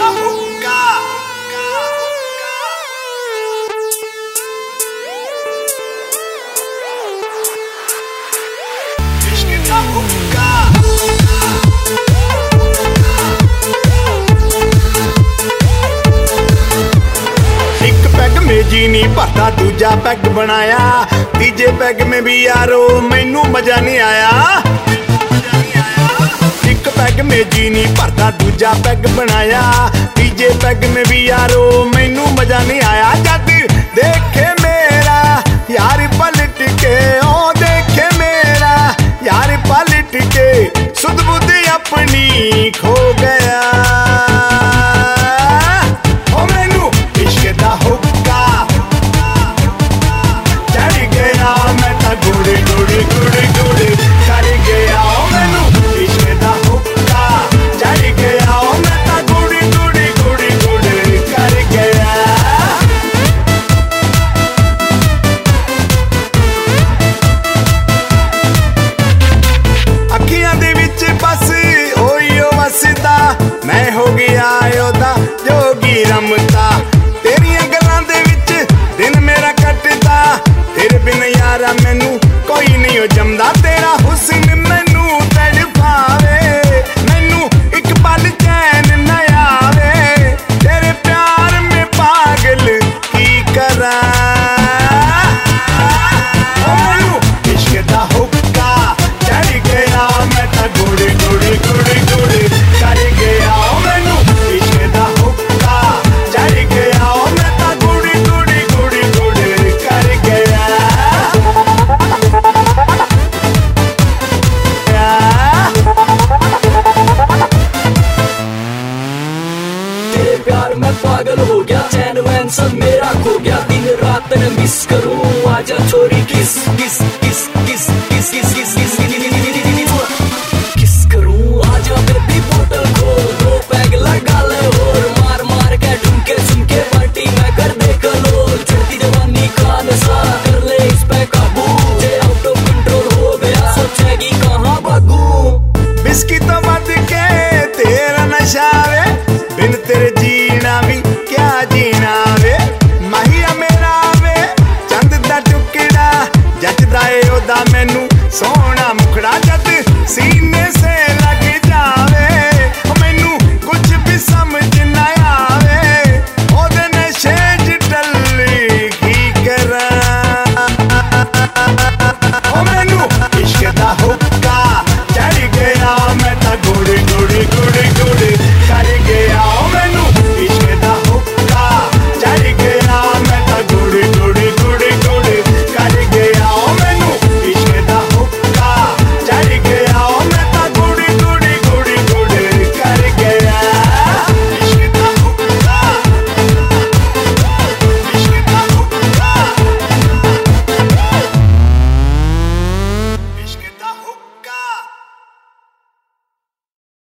जी नहीं भरता दूजा पैग बनाया, तीजे पैग में भी यारो मैनू मजा नहीं आया। एक पैग में जी नहीं भरता दूजा पैग बनाया, तीजे पैग में भी यारो मैनू मजा नहीं आया। जद देखे मेरा यार पलट के, ओ देखे मेरा यार पलट के, सुध बुध अपनी खो गया। ओ मैनू इश्क दा हुक्का चढ़ गया, मैं तां गुड़ गुड़ गुड़ गुड़ कर गया। ओ मैनू इश्क दा हुक्का चढ़ गया, मैं तां गुड़ गुड़ गुड़ गुड़ कर गया। अखियां दे विच बस ओयो वसदा, मैं हो गया ओदा जोगी रमता। तेरियां गल्लां दे विच दिन मेरा कटदा, तेरे बिन यारा मैनू कोई नहीं हो जमदा। तेरा हुस्न मैनू तड़पावे, मैनू एक पल चैन न आवे। तेरे प्यार में पागल की करा। ओ मैनू इश्क दा हुक्का चढ़ गया, मैं तां गुड़ गुड़ गुड़ गुड़ कर गया। ओ मैनू इश्क दा हुक्का चढ़ गया, मैं तां गुड़ गुड़ गुड़ गुड़ कर गया। तेरे प्यार में पागल हो गया, चैन वैन सब मेरा खो गया। दिन रात न मिस करूं, आजा छोरी किस किस किस किस किस किस किस किस किस करूं। आजा बेबी बोतल खोल, दो पैग लगा ले और मार मार के ठुमके सुनके पार्टी में कर दे कलोल। चढ़ती जवानी का नशा कर ले इस पे काबू, जे आउट ऑफ कंट्रोल हो गया सोचेगी कहाँ भागूं। बिस्किट